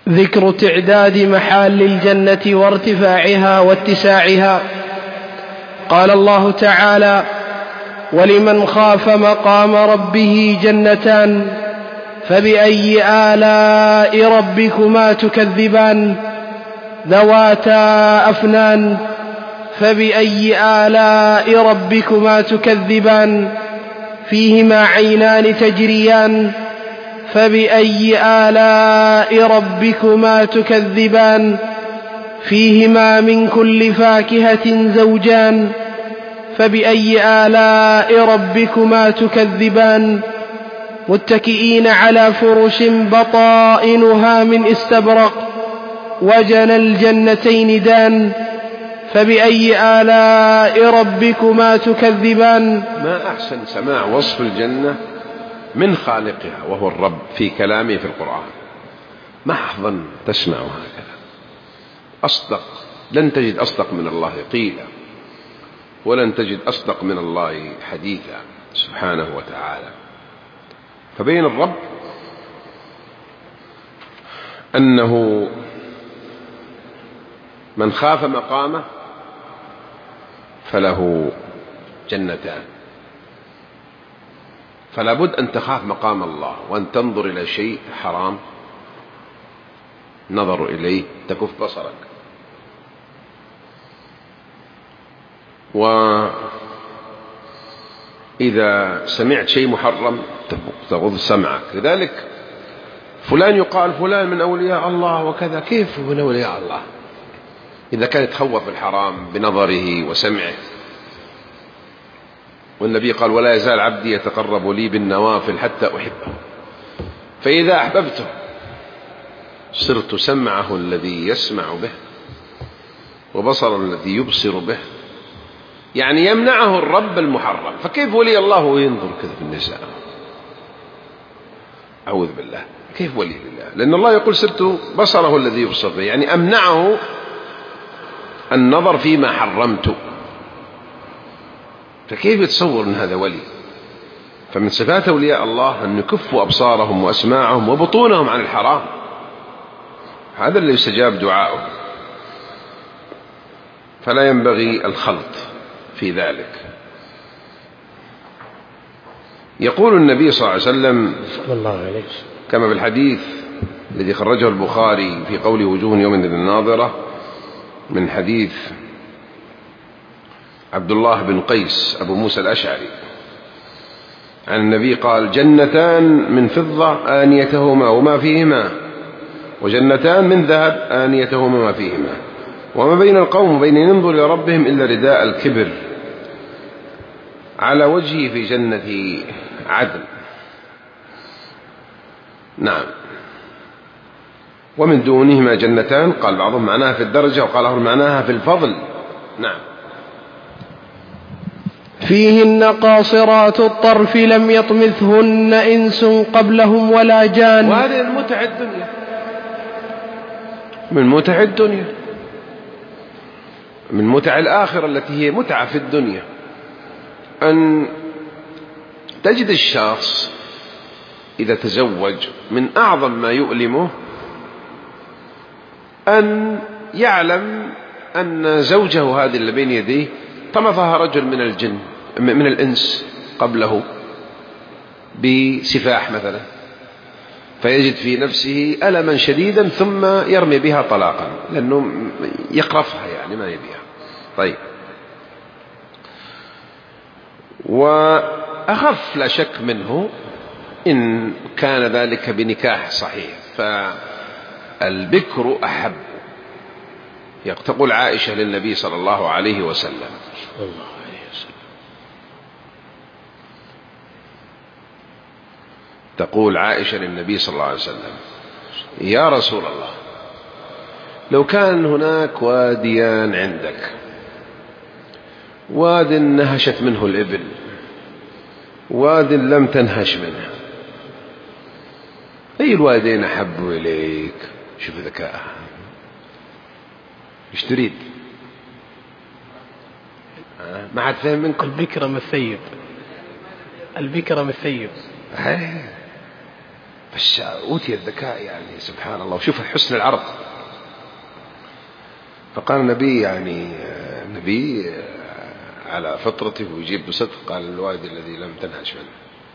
ذكر تعداد محال الجنة وارتفاعها واتساعها. قال الله تعالى: ولمن خاف مقام ربه جنتان فبأي آلاء ربكما تكذبان ذواتا أفنان فبأي آلاء ربكما تكذبان فيهما عينان تجريان فبأي آلاء ربكما تكذبان فيهما من كل فاكهة زوجان فبأي آلاء ربكما تكذبان متكئين على فرش بطائنها من استبرق وجنى الجنتين دان فبأي آلاء ربكما تكذبان. ما أحسن سماع وصف الجنة من خالقها وهو الرب في كلامه في القرآن. محضا تسمع هكذا أصدق، لن تجد أصدق من الله قيلا ولن تجد أصدق من الله حديثا سبحانه وتعالى. فبين الرب أنه من خاف مقامه فله جنتان، فلا بد أن تخاف مقام الله وأن تنظر إلى شيء حرام نظر إليه تكف بصرك، وإذا سمعت شيء محرم تغض سمعك. لذلك فلان يقال فلان من أولياء الله وكذا، كيف من أولياء الله إذا كان يتخوف الحرام بنظره وسمعه؟ والنبي قال: ولا يزال عبدي يتقرب لي بالنوافل حتى أحبه، فإذا أحببته صرت سمعه الذي يسمع به وبصر الذي يبصر به. يعني يمنعه الرب المحرم. فكيف ولي الله وينظر كذا في النساء؟ أعوذ بالله، كيف ولي الله؟ لأن الله يقول: صرت بصره الذي يبصر به، يعني أمنعه النظر فيما حرمت. فكيف يتصور أن هذا ولي؟ فمن صفات أولياء الله أن يكفوا أبصارهم وأسماعهم وبطونهم عن الحرام، هذا اللي يستجاب دعاؤه. فلا ينبغي الخلط في ذلك. يقول النبي صلى الله عليه وسلم كما في الحديث الذي خرجه البخاري في قول وجوه يومئذ ناظرة، من حديث عبد الله بن قيس أبو موسى الأشعري عن النبي قال: جنتان من فضة آنيتهما وما فيهما، وجنتان من ذهب آنيتهما وما فيهما، وما بين القوم وبين ينظر إلى ربهم إلا رداء الكبر على وجهه في جنة عدن. نعم. ومن دونهما جنتان، قال بعضهم معناها في الدرجة وقال آخر معناها في الفضل. نعم. فيهن قاصرات الطرف لم يطمثهن إنس قبلهم ولا جان. وهذه المتع الدنيا، من متع الدنيا، من متع الآخرة التي هي متعة في الدنيا، أن تجد الشخص إذا تزوج من أعظم ما يؤلمه أن يعلم أن زوجه هذه اللي بين يديه طمثها رجل من الجن من الإنس قبله بسفاح مثلا، فيجد في نفسه ألما شديدا ثم يرمي بها طلاقا لأنه يقرفها، يعني ما يبيها. طيب، وأخف لا شك منه إن كان ذلك بنكاح صحيح، فالبكر أحب. تقول عائشة للنبي صلى الله عليه وسلم: تقول عائشة للنبي صلى الله عليه وسلم: يا رسول الله، لو كان هناك واديان عندك، واد نهشت منه الإبل، واد لم تنهش منه، أي الوادين أحب إليك؟ شوف ذكاء، إيش تريد؟ ما حد فهم منكم؟ البكرة من الثيب، البكرة من الثيب. أوتي الذكاء يعني سبحان الله. وشوف حسن العرض. فقال النبي يعني النبي على فطرته ويجيب بصدق، قال الوادي الذي لم تنهش منه.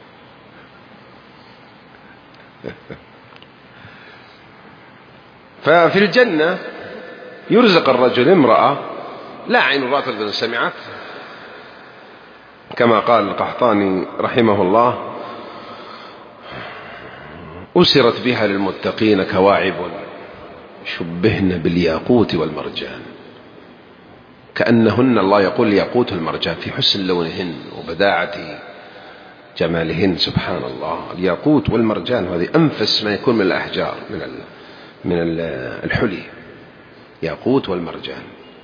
ففي الجنة يرزق الرجل امرأة لا عين رأت ولا سمعت، كما قال القحطاني رحمه الله: أسرت بها للمتقين كواعب شبهن بالياقوت والمرجان. كأنهن، الله يقول الياقوت والمرجان، في حسن لونهن وبداعة جمالهن. سبحان الله. الياقوت والمرجان هذه أنفس ما يكون من الأحجار، من الحلي، ياقوت والمرجان.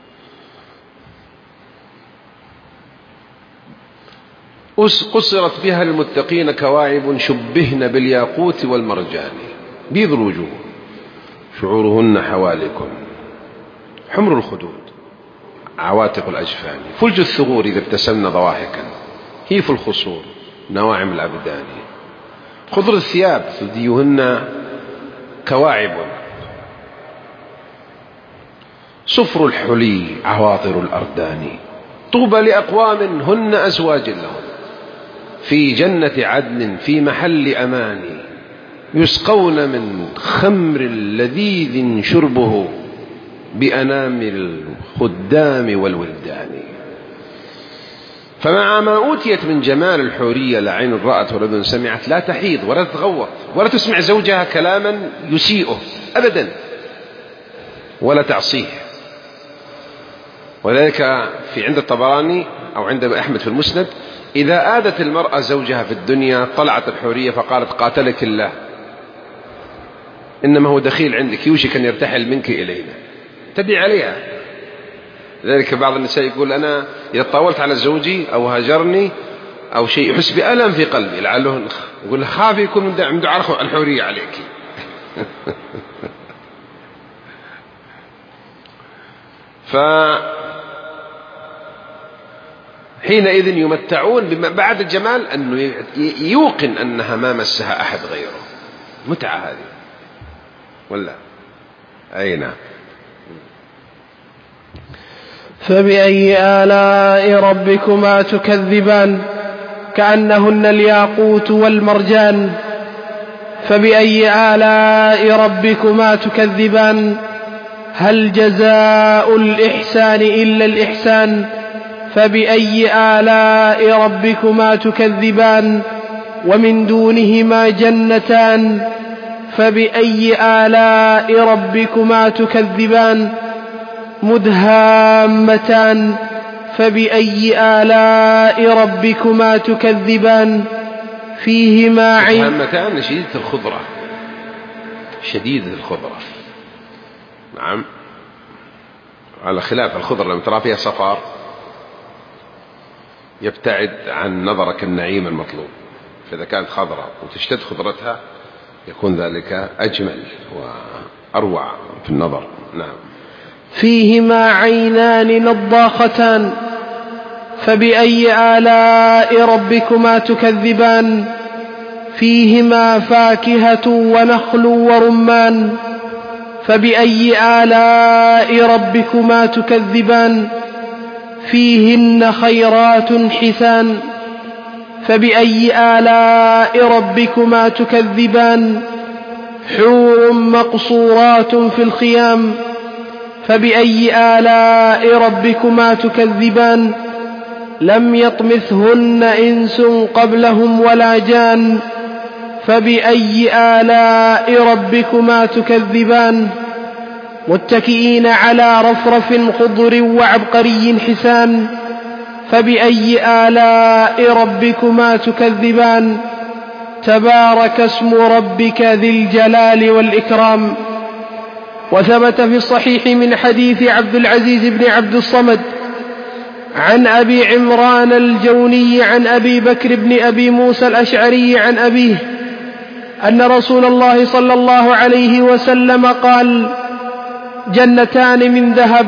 قصرت بها للمتقين كواعب شبهن بالياقوت والمرجان، بيض الوجوه شعورهن حوالكم، حمر الخدود عواتق الأجفان، فلج الثغور إذا ابتسمن ضواحكا، هيف الخصور نواعم الأبدان، خضر الثياب ثديهن كواعب، صفر الحلي عواطر الأردان. طوبى لأقوام هن أزواج لهم في جنة عدن في محل أمان، يسقون من خمر لذيذ شربه بأنامل الخدام والولدان. فمع ما أوتيت من جمال الحورية لا عين رأت ولا أذن سمعت، لا تحيض ولا تتغوط ولا تسمع زوجها كلاما يسيئه أبدا ولا تعصيه. وذلك في عند الطبراني أو عند أحمد في المسند: إذا آذت المرأة زوجها في الدنيا طلعت الحورية فقالت: قاتلك الله، إنما هو دخيل عندك يوشك أن يرتحل منك إلينا، تبي عليها. لذلك بعض النساء يقول: أنا إذا طاولت على زوجي أو هاجرني أو شيء يحس بألم في قلبي، لعله يقول: خاف يكون من دعاء الحورية عليك. حينئذ يمتعون بعد الجمال أنه يوقن أنها ما مسها أحد غيره. متعة هذه ولا أي؟ نعم. فبأي آلاء ربكما تكذبان كأنهن الياقوت والمرجان. فبأي آلاء ربكما تكذبان هل جزاء الإحسان إلا الإحسان. فبأي آلاء ربكما تكذبان ومن دونهما جنتان. فبأي آلاء ربكما تكذبان مدهامتان. فبأي آلاء ربكما تكذبان فيهما عين. مدهامتان شديدة الخضرة، شديدة الخضرة. نعم، على خلاف الخضرة لما ترى فيها صفار يبتعد عن نظرك النعيم المطلوب، فإذا كانت خضرة وتشتد خضرتها يكون ذلك أجمل وأروع في النظر. نعم. فيهما عينان نضاختان. فبأي آلاء ربكما تكذبان فيهما فاكهة ونخل ورمان. فبأي آلاء ربكما تكذبان فيهن خيرات حسان. فبأي آلاء ربكما تكذبان حور مقصورات في الخيام. فبأي آلاء ربكما تكذبان لم يطمثهن إنس قبلهم ولا جان. فبأي آلاء ربكما تكذبان متكئين على رفرف خضر وعبقري حسان. فبأي آلاء ربكما تكذبان تبارك اسم ربك ذي الجلال والإكرام. وثبت في الصحيح من حديث عبد العزيز بن عبد الصمد عن أبي عمران الجوني عن أبي بكر بن أبي موسى الأشعري عن أبيه أن رسول الله صلى الله عليه وسلم قال: جنتان من ذهب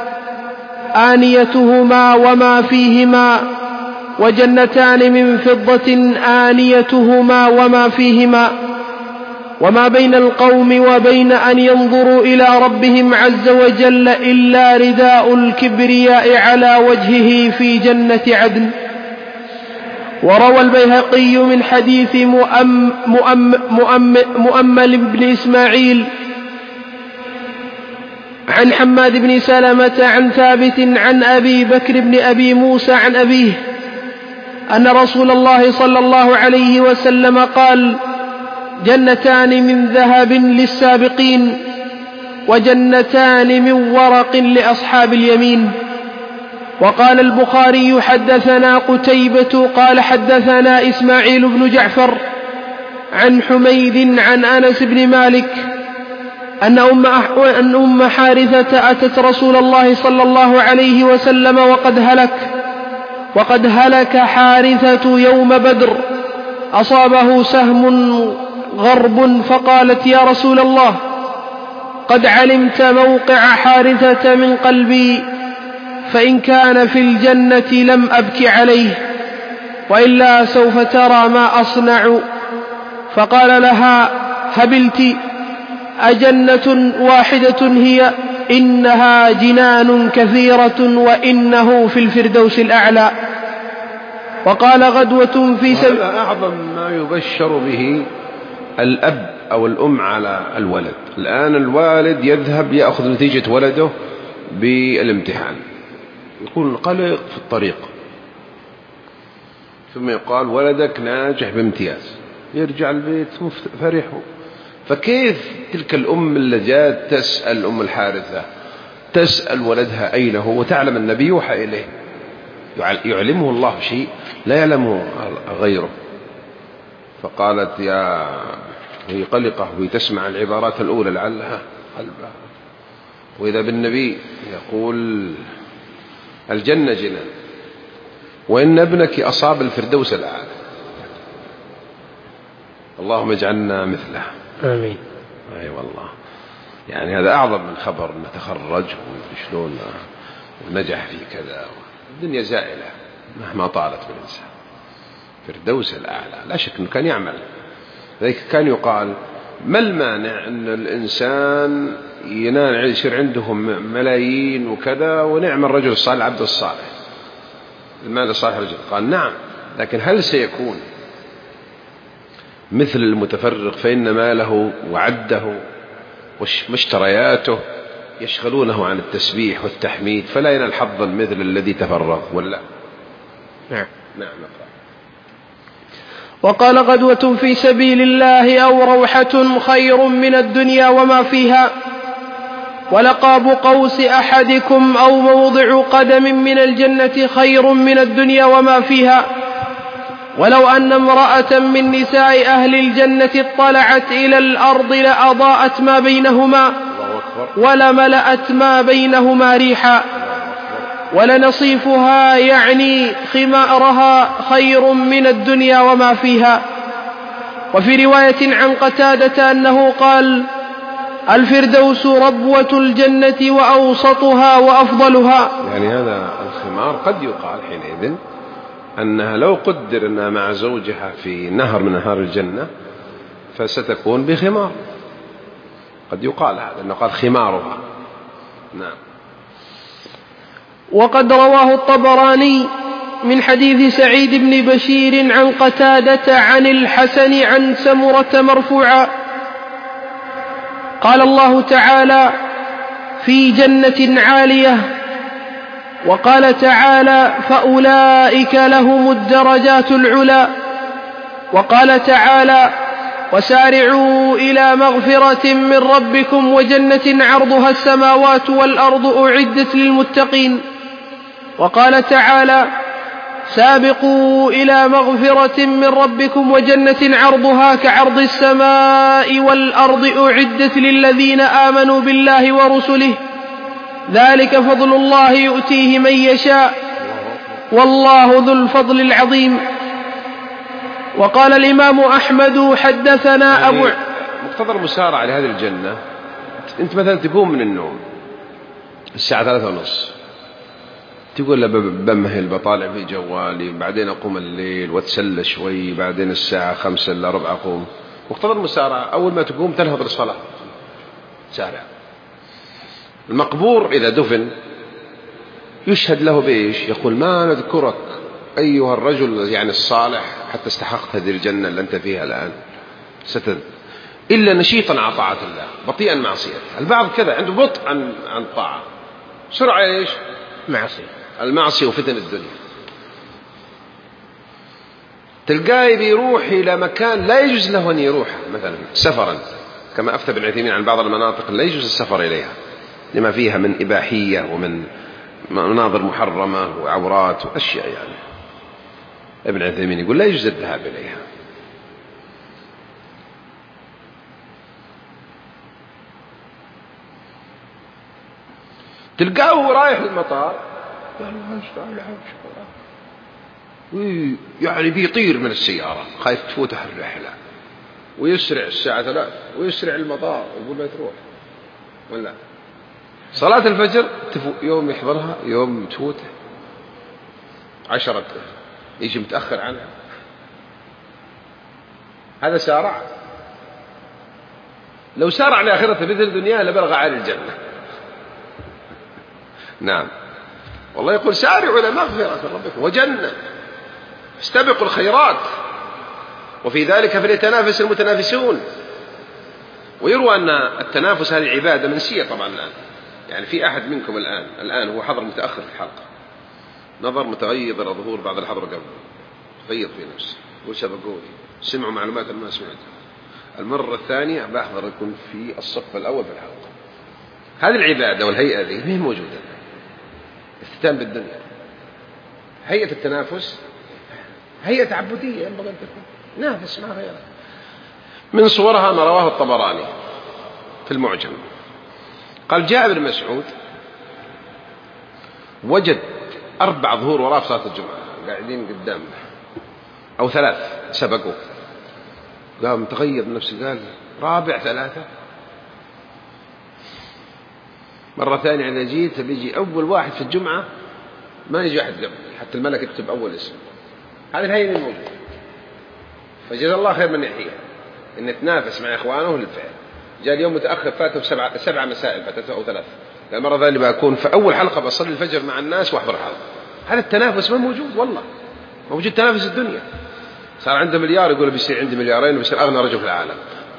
آنيتهما وما فيهما، وجنتان من فضة آنيتهما وما فيهما. وما بين القوم وبين أن ينظروا إلى ربهم عز وجل إلا رداء الكبرياء على وجهه في جنة عدن. وروى البيهقي من حديث مؤمل بن إسماعيل عن حماد بن سلمة عن ثابت عن أبي بكر بن أبي موسى عن أبيه أن رسول الله صلى الله عليه وسلم قال: جنتان من ذهب للسابقين وجنتان من ورق لأصحاب اليمين. وقال البخاري: حدثنا قتيبة قال حدثنا إسماعيل بن جعفر عن حميد عن أنس بن مالك أن أم حارثة أتت رسول الله صلى الله عليه وسلم وقد هلك حارثة يوم بدر، أصابه سهم غرب، فقالت: يا رسول الله، قد علمت موقع حارثة من قلبي، فإن كان في الجنة لم أبك عليه، وإلا سوف ترى ما أصنع. فقال لها: هبلت، أجنة واحدة هي؟ إنها جنان كثيرة وإنه في الفردوس الأعلى. وقال: غدوة في سبيل. هذا أعظم ما يبشر به الأب أو الأم على الولد. الآن الوالد يذهب يأخذ نتيجة ولده بالامتحان، يكون قلق في الطريق، ثم يقال: ولدك ناجح بامتياز، يرجع البيت فرح. فكيف تلك الأم اللي جاءت تسأل أم الحارثة تسأل ولدها أين هو، وتعلم النبي يوحى إليه، يعلمه الله شيء لا يعلمه غيره. فقالت: هي قلقة وهي تسمع العبارات الأولى لعلها قلبها، وإذا بالنبي يقول: الجنة جنان، وإن ابنك أصاب الفردوس الأعلى، اللهم اجعلنا مثله. آمين. أي والله، يعني هذا أعظم من خبر أنه تخرج وشلون ونجح في كذا. الدنيا زائلة مهما طالت بالإنسان، فردوس الأعلى لا شك أنه كان يعمل. ذلك كان يقال: ما المانع أن الإنسان يصير عنده ملايين وكذا ونعم الرجل الصالح العبد الصالح، المال الصالح رجل؟ قال: نعم، لكن هل سيكون مثل المتفرغ فإن ماله وعده ومشترياته يشغلونه عن التسبيح والتحميد، فلا ينال حظا مثل الذي تفرغ، ولا؟ نعم. نعم. وقال: غدوة في سبيل الله أو روحة خير من الدنيا وما فيها، ولقاب قوس أحدكم أو موضع قدم من الجنة خير من الدنيا وما فيها، ولو أن امرأة من نساء أهل الجنة اطلعت إلى الأرض لأضاءت ما بينهما ولملأت ما بينهما ريحا، ولنصيفها يعني خمارها خير من الدنيا وما فيها. وفي رواية عن قتادة أنه قال: الفردوس ربوة الجنة وأوسطها وأفضلها. يعني هذا الخمار قد يقال حينئذ أنها لو قدر أنها مع زوجها في نهر من نهار الجنة فستكون بخمار، قد يقال هذا أنه قال خمارها. نعم. وقد رواه الطبراني من حديث سعيد بن بشير عن قتادة عن الحسن عن سمرة مرفوعا قال: الله تعالى: في جنة عالية. وقال تعالى: فأولئك لهم الدرجات العلى. وقال تعالى: وسارعوا إلى مغفرة من ربكم وجنة عرضها السماوات والأرض أعدت للمتقين. وقال تعالى: سابقوا إلى مغفرة من ربكم وجنة عرضها كعرض السماء والأرض أعدت للذين آمنوا بالله ورسله، ذلك فضل الله يؤتيه من يشاء والله ذو الفضل العظيم. وقال الإمام أحمد: حدثنا أبو مقتضى المسارعة لهذه الجنة، أنت مثلا تقوم من النوم الساعة 3:30، تقول بمهل بطالع في جوالي، بعدين أقوم الليل واتسلى شوي، بعدين الساعة 5 إلا ربع أقوم، مقتضى المسارعة أول ما تقوم تنهض للصلاة، سارع. المقبور إذا دفن يشهد له بإيش؟ يقول ما نذكرك أيها الرجل يعني الصالح حتى استحقت هذه الجنة اللي أنت فيها الآن، إلا نشيطا على طاعة الله بطيئا معصيته. البعض كذا عنده بطء عن طاعة، سرعة إيش؟ المعصية وفتن الدنيا. تلقاه بيروح إلى مكان لا يجوز له أن يروح، مثلا سفرا، كما أفتى ابن عثيمين عن بعض المناطق لا يجوز السفر إليها لما فيها من إباحية ومن مناظر محرمة وعورات وأشياء، يعني ابن عثيمين يقول لا يجوز الذهاب إليها. تلقاه رايح للمطار يعني بيطير من السيارة خايف تفوته الرحلة، ويسرع الساعة 3 ويسرع المطار ويقول ما تروح. ولا صلاة الفجر يوم يحضرها يوم تفوته 10 يجي متأخر عنها، هذا سارع. لو سارع لآخرته مثل دنياه لبلغ عالي الجنة. نعم والله يقول سارعوا إلى مغفرة ربكم وجنة، استبقوا الخيرات وفي ذلك فليتنافس المتنافسون. ويروى أن التنافس هذه عبادة منسية طبعا الآن، يعني في أحد منكم الآن هو حضر متأخر في الحلقة، نظر متغيظ إلى ظهور بعض الحضر قبل، تغيظ في نفسه وش بقول، سمعوا معلومات ما سمعتها. المرة الثانية بحضر يكون في الصف الأول في الحلقة. هذه العبادة والهيئة ذي هي موجودة، افتتان بالدنيا. هيئة التنافس هيئة تعبدية ينبغي أن تكون نافس ما غيرها. من صورها ما رواه الطبراني في المعجم قال جاء ابن مسعود وجد 4 ظهور وراء في صلاة الجمعة قاعدين قدامه أو 3 سبقوا، قام متغير نفسه قال رابع 3. مرة ثانية إذا جيت بيجي أول واحد في الجمعة ما يجي أحد قبل، حتى الملك يكتب أول اسم. هذه الهيئة الموجودة، فجزا الله خير من يحييها إن يتنافس مع إخوانه للفعل. جاء اليوم متأخر فاته 7 مسائل فاتته أو 3، المرة ثانية بكون في أول حلقة بصلي الفجر مع الناس وأحضر حلقة. هذا التنافس ما موجود، والله موجود تنافس الدنيا. صار عنده مليار يقول بيصير عندي مليارين وبيصير أغنى رجل في العالم.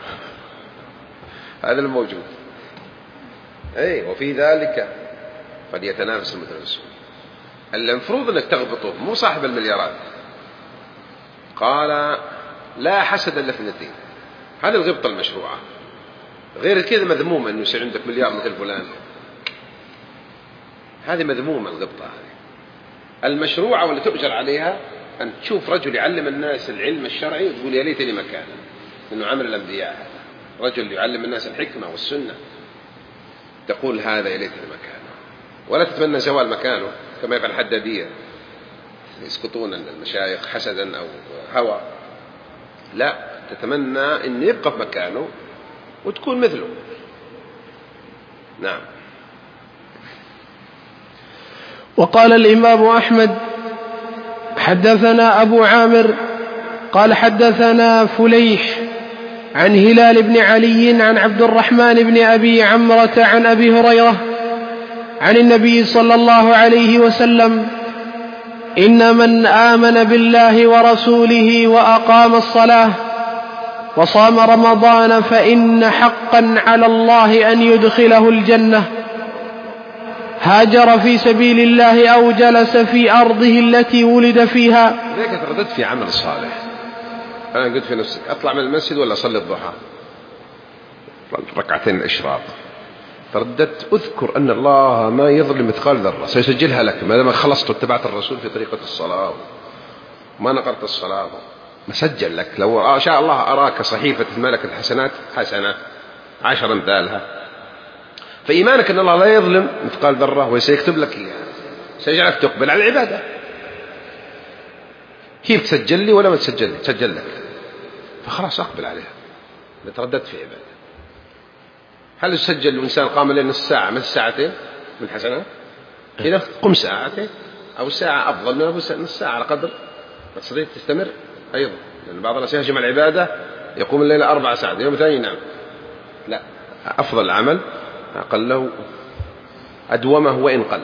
هذا الموجود. أي وفي ذلك قد يتنافس المتنافسون. المفروض أنك تغبطه مو صاحب المليارات. قال لا حسد إلا في 2، هذه الغبطة المشروعة، غير كذا مذمومة أنه يصير عندك مليار مثل فلان، هذه مذمومة الغبطة هذه. المشروعة واللي تؤجر عليها أن تشوف رجل يعلم الناس العلم الشرعي وتقول يا ليتني مكانه، إنه عمل الأنبياء هذا، رجل يعلم الناس الحكمة والسنة تقول هذا يا ليتني مكانه، ولا تتمنى زوال مكانه كما يفعل الحدادية يسقطون المشايخ حسدا أو هوى، لا تتمنى أن يبقى في مكانه وتكون مثله. نعم. وقال الإمام أحمد حدثنا أبو عامر قال حدثنا فليح عن هلال بن علي عن عبد الرحمن بن أبي عمرة عن أبي هريرة عن النبي صلى الله عليه وسلم إن من آمن بالله ورسوله وأقام الصلاة وصام رمضان فإن حقا على الله أن يدخله الجنة، هاجر في سبيل الله أو جلس في أرضه التي ولد فيها. لذلك ترددت في عمل الصالح. أنا قلت في نفسك أطلع من المسجد ولا أصلي الضحى 2 الإشراق، ترددت أذكر أن الله ما يظلم مثقال ذرة سيسجلها لك ما دام خلصت واتبعت الرسول في طريقة الصلاة وما نقرت الصلاة، مسجل لك. لو شاء الله أراك صحيفة ملك الحسنات حسنة 10 أمثالها. فإيمانك أن الله لا يظلم مثقال ذرة وسيكتب لك إياها، سيجعلك تقبل على العبادة. كيف تسجل لي ولا ما تسجل لي؟ تسجل لك، فخلاص أقبل عليها. ترددت في عبادة. هل يسجل الإنسان قام لي نص ساعة مثل 2 ساعة من حسنات؟ كذا قم 2 ساعة أو ساعة أفضل من نص ساعة على قدر ما تستطيع تستمر أيضا، لأن بعض الناس يهجم العبادة يقوم الليل 4 ساعات، يوم ثاني ينام. لا، أفضل العمل أقله أدومه وإن قل.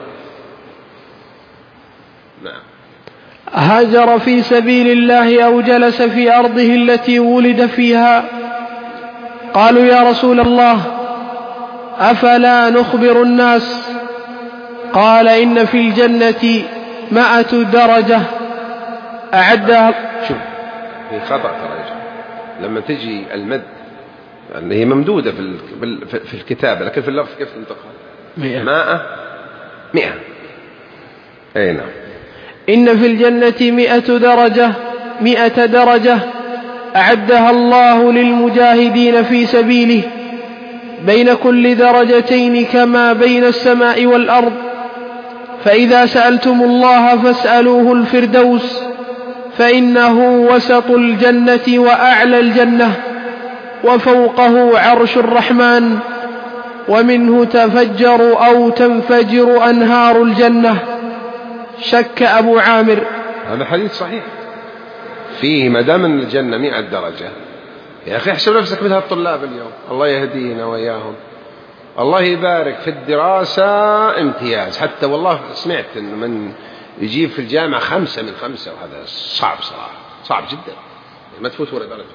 نعم. هاجر في سبيل الله أو جلس في أرضه التي ولد فيها. قالوا يا رسول الله أفلا نخبر الناس؟ قال إن في الجنة 100 درجة أعدها. شوف، هي خطأ ترى لما تجي المد اللي هي ممدودة في الكتابة، لكن في اللفظ كيف تنطقها؟ 100. أي نعم. إن في الجنة 100 درجة أعدها الله للمجاهدين في سبيله، بين كل درجتين كما بين السماء والأرض. فإذا سألتم الله فاسألوه الفردوس، فإنه وسط الجنة وأعلى الجنة، وفوقه عرش الرحمن، ومنه تفجر أو تنفجر أنهار الجنة. شك أبو عامر. هذا حديث صحيح فيه ما دام أن الجنة 100 درجة. يا أخي احسب نفسك مثل الطلاب اليوم، الله يهدينا وإياهم، الله يبارك في الدراسة امتياز. حتى والله سمعت أن من يجيب في الجامعة 5 من 5، وهذا صعب صراحة، صعب جدا، ما تفوت ولا درجة.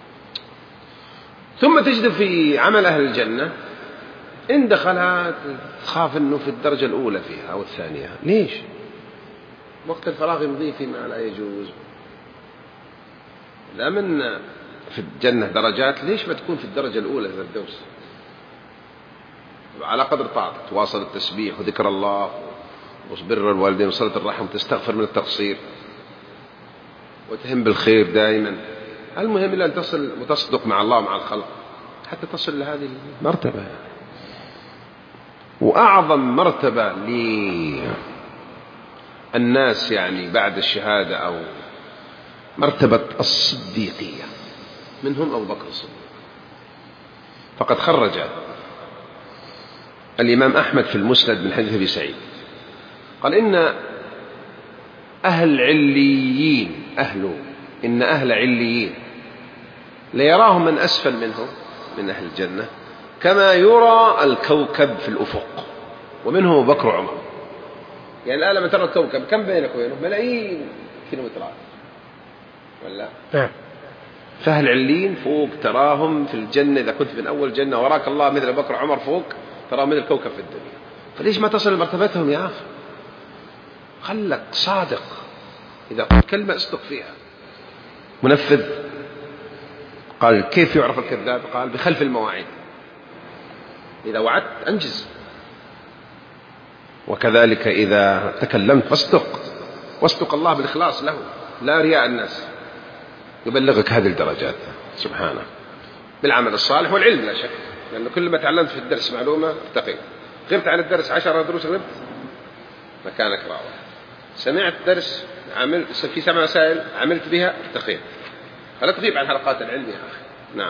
ثم تجد في عمل أهل الجنة إن دخلها تخاف أنه في الدرجة الأولى فيها أو الثانية. ليش؟ وقت الفراغ يمضي فيما لا يجوز. لا، من في الجنة درجات، ليش ما تكون في الدرجة الأولى في الفردوس على قدر طاعتك، تواصل التسبيح وذكر الله وبر الوالدين وصلة الرحم وتستغفر من التقصير وتهم بالخير دائما. المهم إلا أن تصل وتصدق مع الله ومع الخلق حتى تصل لهذه المرتبة. وأعظم مرتبة للناس يعني بعد الشهادة أو مرتبة الصديقية، منهم أبو بكر الصديق. فقد خرج الإمام أحمد في المسند من حديث أبي سعيد قال إن أهل عليين إن أهل عليين ليراهم من أسفل منهم من أهل الجنة كما يرى الكوكب في الأفق، ومنهم أبو بكر وعمر. يعني الآن لما ترى الكوكب كم بينك وبينه؟ ملايين كيلومترات ولا؟ فأهل عليين فوق تراهم في الجنة. إذا كنت من أول جنة وراك الله مثل أبو بكر وعمر فوق، ترى مثل الكوكب في الدنيا. فليش ما تصل لمرتبتهم يا أخي؟ خلك صادق، إذا قلت كلمة اصدق فيها، منفذ. قال كيف يعرف الكذاب؟ قال بخلف المواعيد، إذا وعدت أنجز، وكذلك إذا تكلمت فاصدق، واصدق الله بالإخلاص له لا رياء الناس، يبلغك هذه الدرجات سبحانه بالعمل الصالح والعلم لا شك. لأنه كل ما تعلمت في الدرس معلومة ارتقي. غبت عن الدرس 10 دروس غبت مكانك راوح. سمعت درس عملت في 7 مسائل عملت بها ارتقيت. فلا تغيب عن حلقات العلم يا أخي. نعم.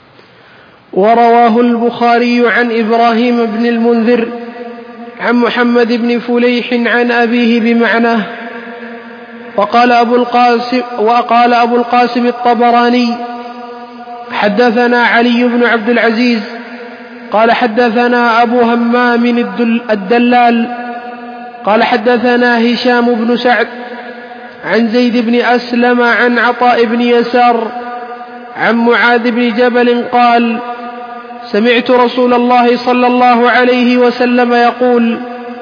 ورواه البخاري عن إبراهيم بن المنذر عن محمد بن فليح عن أبيه بمعناه. وقال أبو القاسم الطبراني حدثنا علي بن عبد العزيز قال حدثنا أبو همام الدلال قال حدثنا هشام بن سعد عن زيد بن أسلم عن عطاء بن يسار عن معاذ بن جبل قال سمعت رسول الله صلى الله عليه وسلم يقول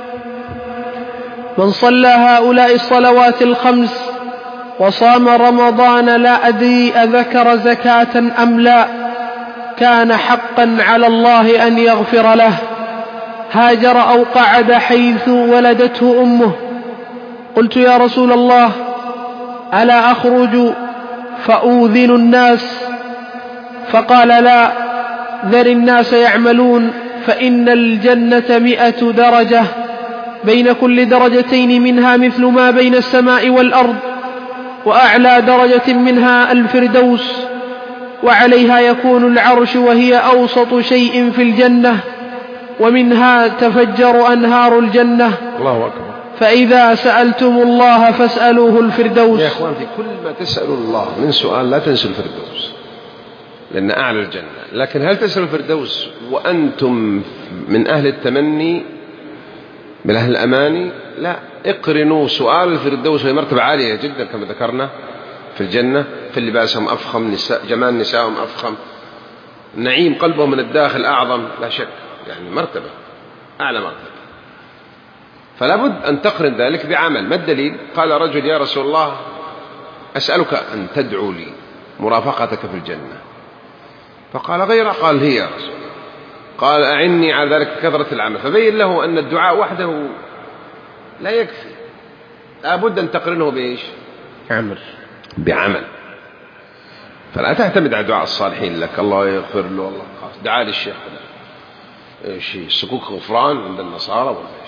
من صلى هؤلاء الصلوات الخمس وصام رمضان لا أدري أذكر زكاة أم لا كان حقا على الله أن يغفر له هاجر أو قعد حيث ولدته أمه. قلت يا رسول الله ألا أخرج فأوذن الناس؟ فقال لا، ذر الناس يعملون فإن الجنة 100 درجة بين كل درجتين منها مثل ما بين السماء والأرض، وأعلى درجة منها الفردوس، وعليها يكون العرش وهي أوسط شيء في الجنة، ومنها تفجر أنهار الجنة. الله أكبر. فإذا سألتم الله فاسألوه الفردوس. يا إخوان في كل ما تسألوا الله من سؤال لا تنسوا الفردوس. لأن أعلى الجنة. لكن هل تسأل الفردوس وأنتم من أهل التمني، من أهل الأماني؟ لا، اقرنوا سؤال الفردوس، وهي مرتبة عالية جدا كما ذكرنا في الجنة، في لباسهم أفخم، نساء جمال نسائهم أفخم، نعيم قلبهم من الداخل أعظم، لا شك، يعني مرتبة أعلى مرتبة. فلا بد أن تقرن ذلك بعمل. ما الدليل؟ قال رجل: يا رسول الله، أسألك أن تدعو لي مرافقتك في الجنة. فقال: غير؟ قال: هي يا رسول الله. قال: أعني على ذلك كثرة العمل. فبين له أن الدعاء وحده لا يكفي، لا بد أن تقرنه بإيش؟ بعمل. فلا تعتمد على دعاء الصالحين لك، الله يغفر له، الله خلاص دعاء للشيخ، ايش سكوك غفران عند النصارى ولا ايش؟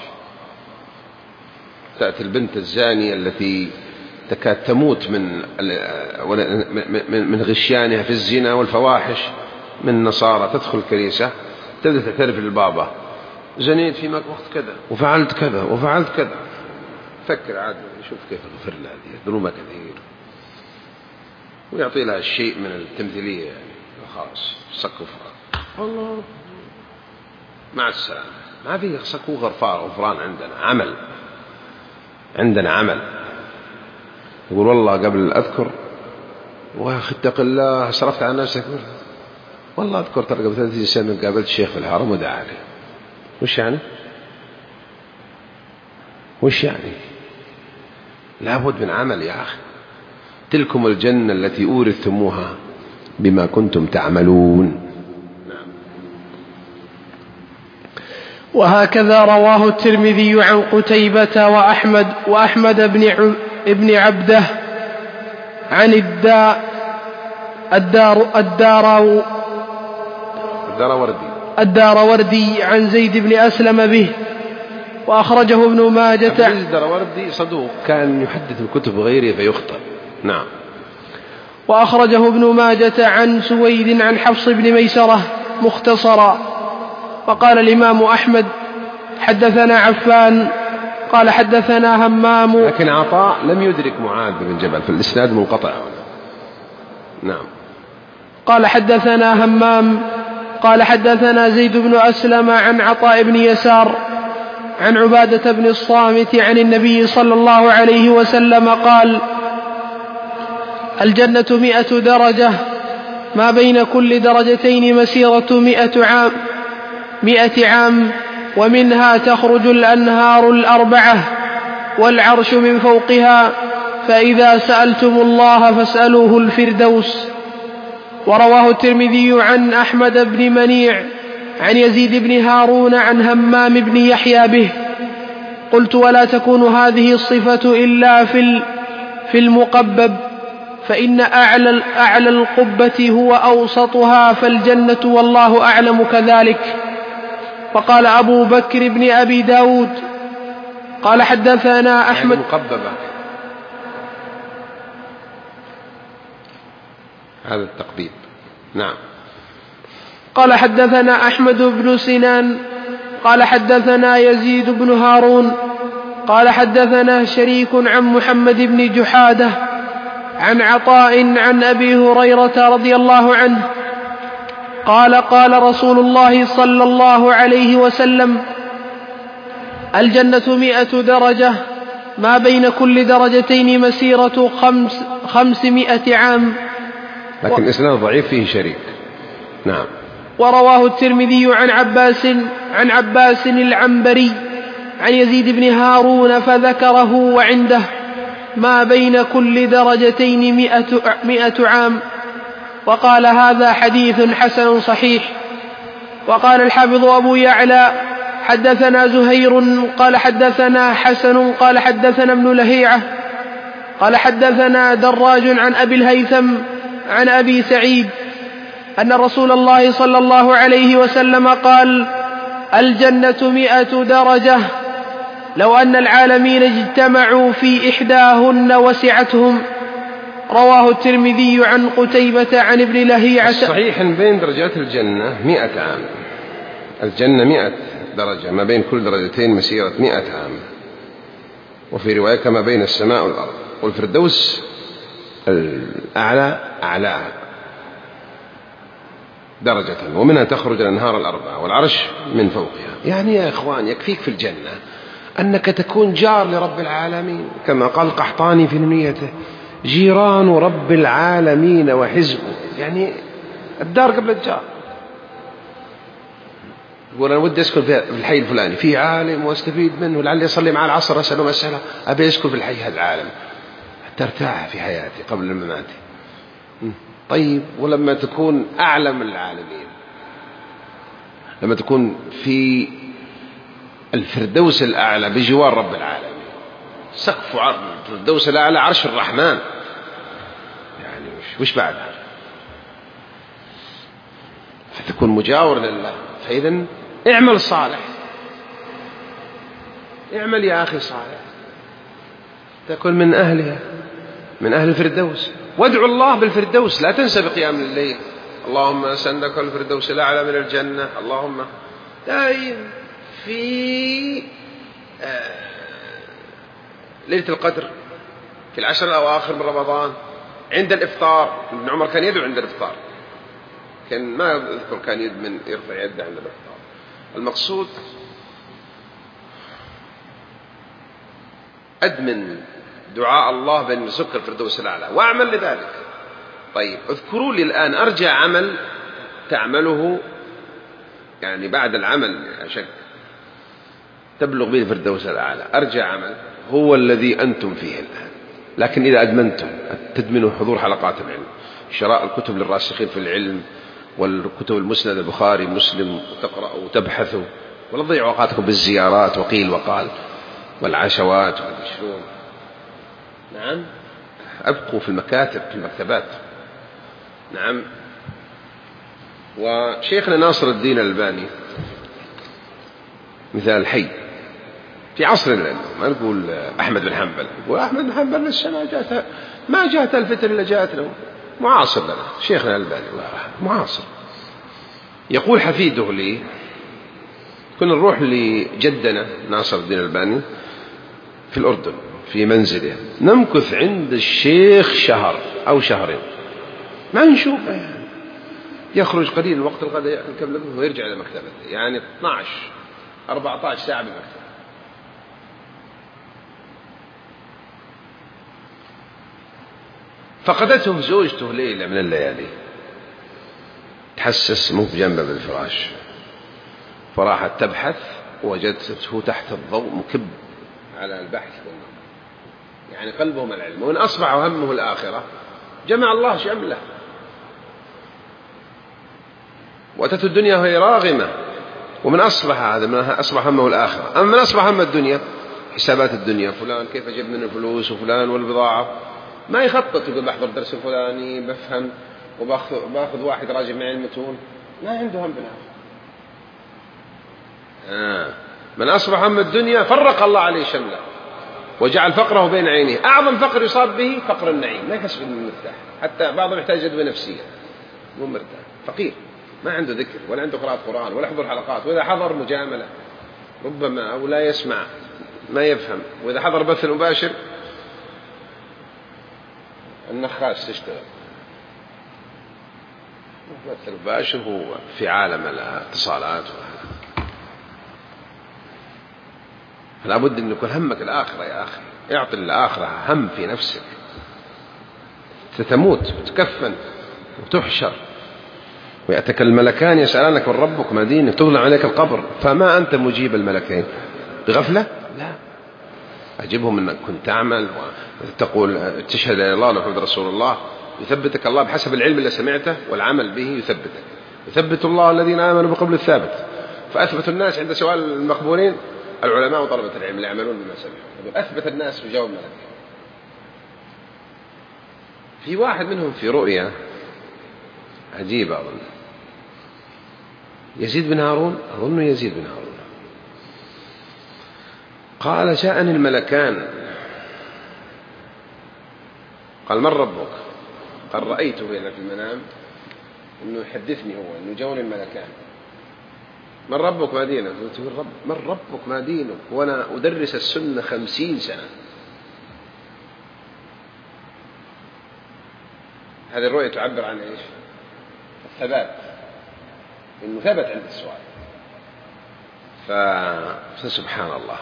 تأتي البنت الزانية التي تكاد تموت من غشيانها في الزنا والفواحش من النصارى، تدخل الكنيسة تبدأ تعترف للبابا: زنيت في وقت كذا وفعلت كذا وفعلت كذا. فكر عاد، شوف كيف غفر لها، هذه ذنوبها كثير، ويعطي لها الشيء من التمثيلية، يعني خلاص سقف الله مع السلامة. ما في سقو غفران، عندنا عمل. يقول: والله قبل أذكر، واخي اتق الله، صرفت عن نفسك، والله أذكر ترى قبل 30 سنة قابلت الشيخ في الحرم ودعا لي. وش يعني؟ لابد من عمل يا أخي. تلكم الجنة التي أورثتموها بما كنتم تعملون. وهكذا رواه الترمذي عن قتيبة وأحمد بن عبده عن الداروردي عن زيد بن أسلم به، وأخرجه ابن ماجة. الداروردي صدوق، كان يحدث الكتب غيره فيخطئ. نعم. وأخرجه ابن ماجة عن سويد عن حفص بن ميسرة مختصرا. وقال الإمام أحمد: حدثنا عفان قال حدثنا همام. لكن عطاء لم يدرك معاذ بن جبل، في الإسناد منقطع. نعم. قال حدثنا همام قال حدثنا زيد بن أسلم عن عطاء بن يسار عن عبادة بن الصامت عن النبي صلى الله عليه وسلم قال: الجنة 100 درجة، ما بين كل درجتين مسيرة 100 عام، ومنها تخرج الأنهار الأربعة، والعرش من فوقها، فإذا سألتم الله فاسألوه الفردوس. ورواه الترمذي عن أحمد بن منيع عن يزيد بن هارون عن همام بن يحيى به. قلت: ولا تكون هذه الصفة إلا في المقبب، فإن أعلى القبة هو أوسطها، فالجنة والله أعلم كذلك. فقال أبو بكر بن أبي داود قال حدثنا أحمد. مقببة، هذا التقبيب. نعم. قال حدثنا أحمد بن سنان قال حدثنا يزيد بن هارون قال حدثنا شريك عن محمد بن جحادة عن عطاء عن أبي هريرة رضي الله عنه قال: قال رسول الله صلى الله عليه وسلم: الجنة 100 درجة، ما بين كل درجتين مسيرة 500 عام. لكن إسناد ضعيف فيه شريك. نعم. ورواه الترمذي عن عباس العنبري عن يزيد بن هارون فذكره، وعنده: ما بين كل درجتين 100 عام. وقال: هذا حديث حسن صحيح. وقال الحافظ أبو يعلى: حدثنا زهير قال حدثنا حسن قال حدثنا ابن لهيعة قال حدثنا دراج عن أبي الهيثم عن أبي سعيد أن رسول الله صلى الله عليه وسلم قال: الجنة 100 درجة، لو أن العالمين اجتمعوا في إحداهن وسعتهم. رواه الترمذي عن قتيبة عن ابن لهيعة. صحيح بين درجات الجنة 100 عام. الجنة 100 درجة، ما بين كل درجتين مسيرة 100 عام. وفي رواية: كما بين السماء والأرض. والفردوس الأعلى أعلاها. درجة، ومنها تخرج الأنهار الأربعة والعرش من فوقها. يعني يا إخوان يكفيك في الجنة أنك تكون جار لرب العالمين، كما قال القحطاني في نونيته: جيران رب العالمين وحزبه. يعني الدار قبل الجار. يقول أنا ودي أسكن في الحي الفلاني، فيه عالم واستفيد منه، لعلي أصلي مع العصر أسأله مسألة، أبي أسكن في الحي هذا العالم حتى ارتاح في حياتي قبل الممات. طيب ولما تكون أعلم العالمين، لما تكون في الفردوس الأعلى بجوار رب العالمين، سقف الفردوس الأعلى عرش الرحمن، يعني وش بعدها؟ فتكون مجاور لله. فإذا اعمل صالح، اعمل يا أخي صالح، تكون من أهلها، من أهل الفردوس. وادعو الله بالفردوس، لا تنسى بقيام الليل: اللهم أسألك الفردوس الأعلى من الجنة. اللهم دائم في ليلة القدر، في العشر الأواخر من رمضان، عند الإفطار. ابن عمر كان يدعو عند الإفطار، كان ما أذكر كان يرفع يده عند الإفطار. المقصود أدمن دعاء الله بأن يسك الفردوس الأعلى واعمل لذلك. طيب اذكروا لي الآن أرجع عمل تعمله يعني بعد العمل أشك تبلغ به الفردوس الأعلى، أرجع عمل هو الذي أنتم فيه الآن. لكن إذا أدمنتم تدمنوا حضور حلقات العلم، شراء الكتب للراسخين في العلم، والكتب المسند البخاري مسلم، وتقرأوا وتبحثوا، ولا تضيعوا أوقاتكم بالزيارات وقيل وقال والعشوات والمشروع. نعم، أبقوا في المكاتب، في المكتبات. نعم. وشيخنا ناصر الدين الألباني مثال حي في عصرنا، ما نقول أحمد بن حنبل، نقول أحمد بن حنبل لسه ما جاءت الفترة اللي جاءت له، معاصر لنا شيخنا الألباني الله يرحمه، معاصر. يقول حفيده لي: كنا نروح لجدنا ناصر الدين الألباني في الأردن في منزله، نمكث عند الشيخ شهر أو شهرين ما نشوفه، يعني يخرج قليل وقت الغداء ويرجع إلى مكتبته، يعني 12-14 ساعة بالمكتب. فقدته زوجته ليلة من الليالي، تحسس مو بجنبه بالفراش، فراحت تبحث وجدته تحت الضوء مكب على البحث والنظر، يعني قلبه من العلم. وإن أصبح همه الآخرة جمع الله شمله، وأتته الدنيا وهي راغمة. ومن أصبح هذا من أصبح همه الآخرة. أما من أصبح هم الدنيا، حسابات الدنيا، فلان كيف أجيب منه فلوس، وفلان والبضاعة، ما يخطط، يقول بحضر درس الفلاني بفهم وباخذ واحد راجع معي المتون، ما عنده هم بالآخرة. من أصبح هم الدنيا فرق الله عليه شمله وجعل فقره بين عينيه. أعظم فقر يصاب به فقر النعيم، ما يحس إنه مرتاح، حتى بعضهم يحتاج أدوية نفسية، مو مرتاح، فقير، ما عنده ذكر ولا عنده قراءة قرآن ولا حضور حلقات، وإذا حضر مجاملة ربما أو لا يسمع ما يفهم، وإذا حضر بث مباشر النخاش تشتغل. بث مباشر هو في عالم الاتصالات، فلا بد أن يكون همك الآخرة يا أخي، اعطي الآخرة هم في نفسك. ستموت وتكفن وتحشر ويأتك الملكان يسألانك من ربك ما دينك، تظلم عليك القبر، فما أنت مجيب الملكين بغفلة؟ لا، أجيبهم أنك كنت تعمل وتقول تشهد إلى الله محمد رسول الله، يثبتك الله بحسب العلم اللي سمعته والعمل به، يثبتك. يثبت الله الذين آمنوا بقبل الثابت. فأثبت الناس عند سؤال المقبولين العلماء وطلبة العلم اللي يعملون بما سمعوا، أثبت الناس في جواب الملك. في واحد منهم في رؤيا عجيبة أظن يزيد بن هارون، أظن يزيد بن هارون، قال جاءني الملكان، قال من ربك؟ قال رأيته هنا في المنام أنه يحدثني هو أنه جاءني الملكان، من ربك ما دينك؟ قلت له من ربك ما دينك وأنا أدرس السنة 50 سنة. هذه الرؤية تعبر عن إيش؟ الثبات إنه ثبت عند السؤال. فسبحان الله.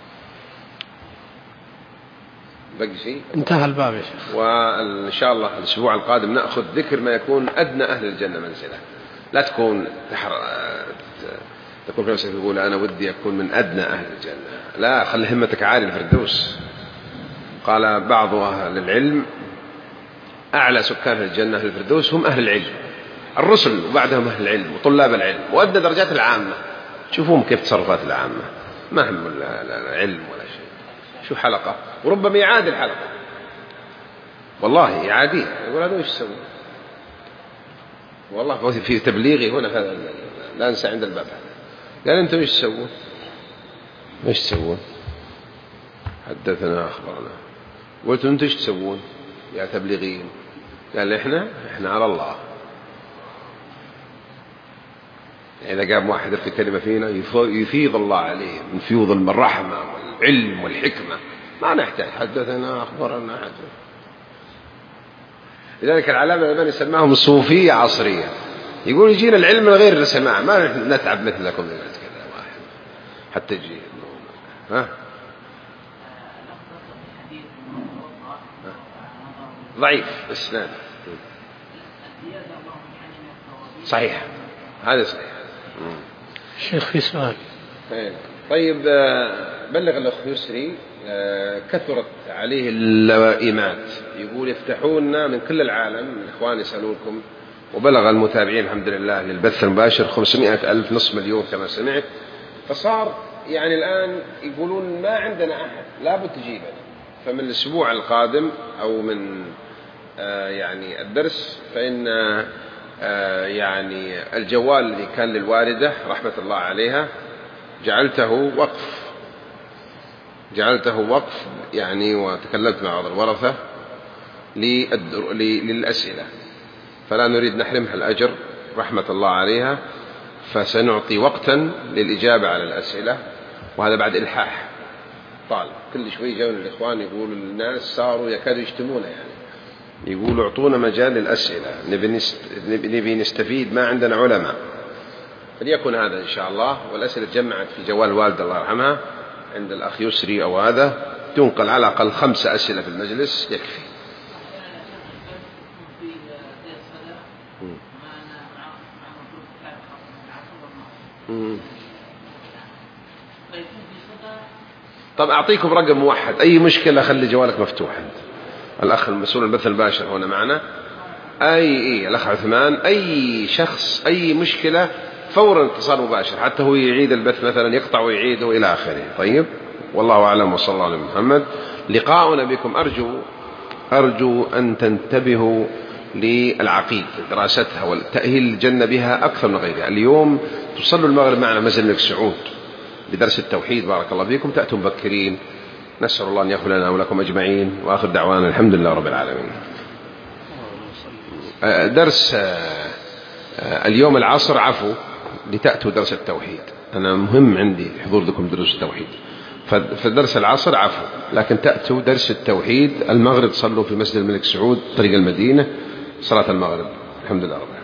بقي شيء؟ انتهى الباب يا شيخ. وإن شاء الله الأسبوع القادم نأخذ ذكر ما يكون أدنى أهل الجنة منزلة. لا تكون في نفسك تقول أنا ودي أكون من أدنى أهل الجنة، لا، خلي همتك عالية الفردوس. قال بعض أهل العلم أعلى سكان الجنة أهل الفردوس هم أهل العلم، الرسل وبعدهم أهل العلم وطلاب العلم، وأدنى درجات العامة. شوفوهم كيف تصرفات العامة، ما هم العلم ولا شيء. شو حلقة وربما يعادي الحلقة، والله يعاديه، يقول هذا وش يسوي. والله في تبليغي هنا لا أنسى عند الباب قال أنتم وش تسوون؟ وش تسوون؟ حدثنا أخبرنا. قلت أنتم وش تسوون يا تبليغيين؟ قال إحنا على الله. إذا قام واحد في كلمة فينا يفيض الله عليه من فيوض الرحمة والعلم والحكمة، ما نحتاج حدثنا أخبرنا حدث. لذلك العلامة الألباني يسماهم الصوفية عصرية، يقول يجينا العلم من غير السماع، ما نتعب مثلكم كذا واحد حتى يجي ضعيف اسناد صحيح، هذا صحيح. شيخ في سؤال. طيب بلغ الأخ يسري كثرت عليه اللوائمات، يقول يفتحوننا من كل العالم، الإخوان يسألونكم، وبلغ المتابعين الحمد لله للبث المباشر 500,000 نصف مليون كما سمعت. فصار يعني الآن يقولون ما عندنا أحد لابد تجيبنا. فمن الأسبوع القادم أو من يعني الدرس، فإن يعني الجوال اللي كان للوالدة رحمة الله عليها جعلته وقف يعني، وتكلمت مع بعض الورثة للأسئلة، فلا نريد نحرمها الأجر رحمة الله عليها، فسنعطي وقتا للإجابة على الأسئلة. وهذا بعد إلحاح طالب، كل شوي جاءوا الإخوان يقولوا الناس صاروا يكادوا يشتمون، يعني يقولوا اعطونا مجال للأسئلة، نبي نستفيد، ما عندنا علماء. فليكن هذا إن شاء الله. والأسئلة جمعت في جوال الوالدة الله يرحمها عند الأخ يسري أو هذا، تنقل على الأقل 5 أسئلة في المجلس يكفي. طب أعطيكم رقم موحد، أي مشكلة خلي جوالك مفتوح. الأخ المسؤول البث الباشر هنا معنا، أي الأخ عثمان، أي شخص أي مشكلة فورا اتصال مباشر، حتى هو يعيد البث مثلا يقطع ويعيده إلى آخره. طيب، والله أعلم، وصلى الله على محمد. لقاؤنا بكم أرجو أن تنتبهوا للعقيدة، دراستها والتأهيل الجنة بها أكثر من غيرها. اليوم تصلوا المغرب معنا مسجد الملك سعود بدرس التوحيد، بارك الله فيكم، تأتوا مبكرين. نسأل الله أن يغفر لنا ولكم أجمعين، وآخر دعوانا الحمد لله رب العالمين. درس اليوم العصر عفو لتأتوا درس التوحيد، أنا مهم عندي حضور لكم دروس التوحيد، فدرس العصر عفو، لكن تأتوا درس التوحيد المغرب صلوا في مسجد الملك سعود طريق المدينة صلاة المغرب. الحمد لله رب العالمين.